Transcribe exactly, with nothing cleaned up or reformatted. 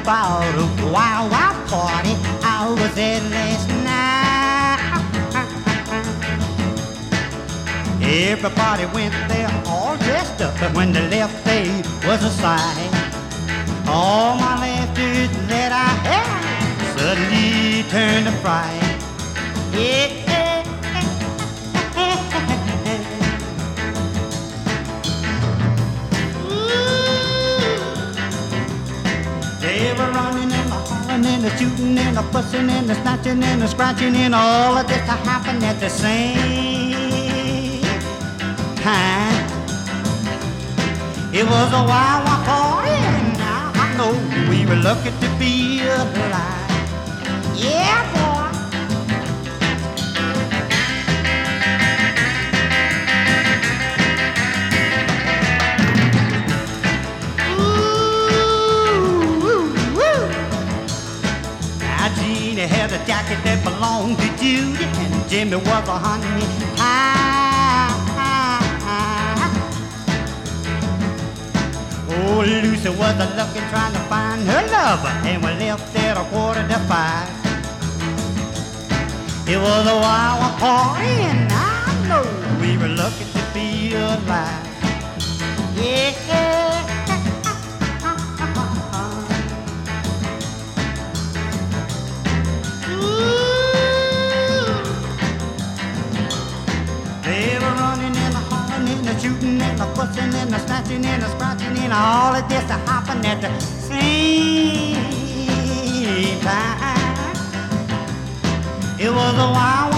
about a wild, wild party I was at last night. Everybody went there all dressed up, but when they left there was a sight. All my laughter that I had suddenly turned to fright. Yeah. They were running and the hollering and the shooting and the fussing and the snatching and the scratching and all of this to happen at the same time. It was a wild, wild party, and now I know we were lucky to be alive. Yeah, boy. Jeannie had a jacket that belonged to Judy, and Jimmy was a honey pie. Oh, Lucy was a looking, trying to find her lover, and we left at a quarter to five. It was a wild, wild party, and I know we were lucky to be alive. Yeah. Shooting and the fussing and the snatching and the scratching and all of this to happen at the same time. It was a wild